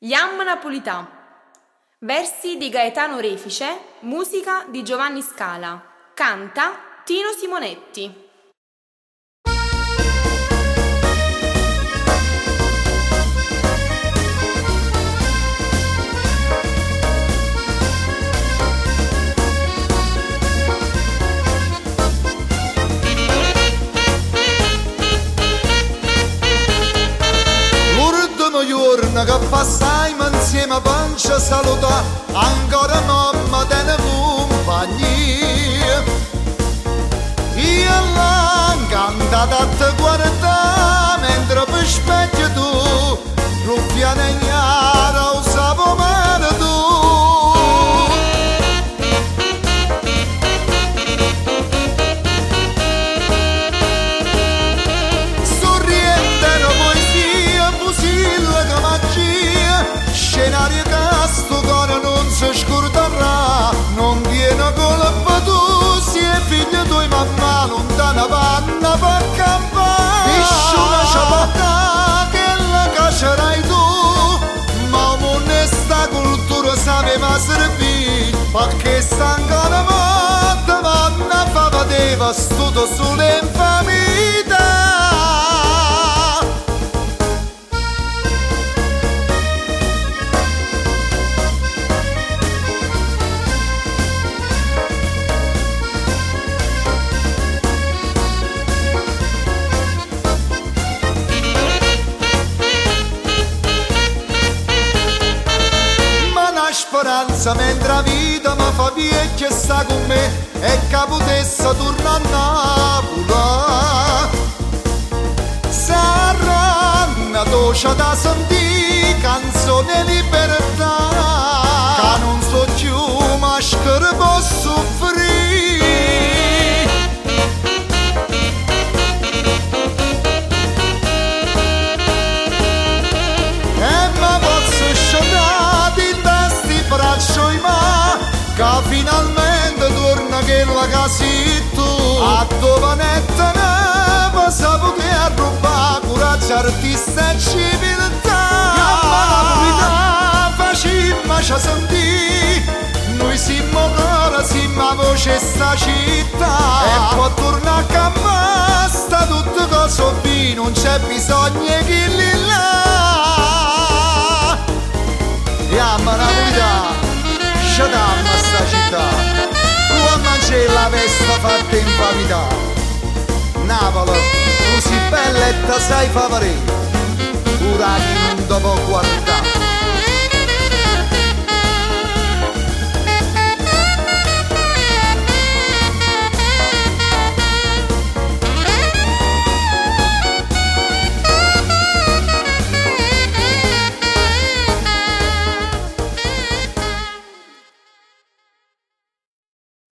Yam Napolità. Versi di Gaetano Refice, musica di Giovanni Scala. Canta Tino Simonetti. Giorno che passaimo insieme a pancia saluta ancora mamma te compagnia. Io l'ho cantata a te guardare mentre per specchio tu ruffiana ignara usavo male tu. Scenario che sto cuore non si scorderà, non tiene colpa tu, sei figlio tuo mamma lontana vanno per campare. Nessuna ciabatta che la caccerai tu, ma un'onesta cultura sapeva servire, perché sta ancora morta vanno a fa vedeva stuto sulle infamità. Speranza mentre la vita mi fa vecchia sta con me e che potesse tornare a Napoli. Saranno dolce da sentire canzone libertà, che non so più maschera posso soffrire. E mi posso scendere braccio in mano, che finalmente torna che la casitto a dovanetta neva sa poter rubare coraggio artista e civiltà. La facimma ci sentì, noi siamo ancora siamo a voce sta città e può tornare a cammare sta tutto cosa qui non c'è bisogno che li là. Yam Napolità, sciatamma sta città, tu mangi la festa fatta in famiglia. Napoli, così bella e te sai favorire, ora chi non ti può guardare.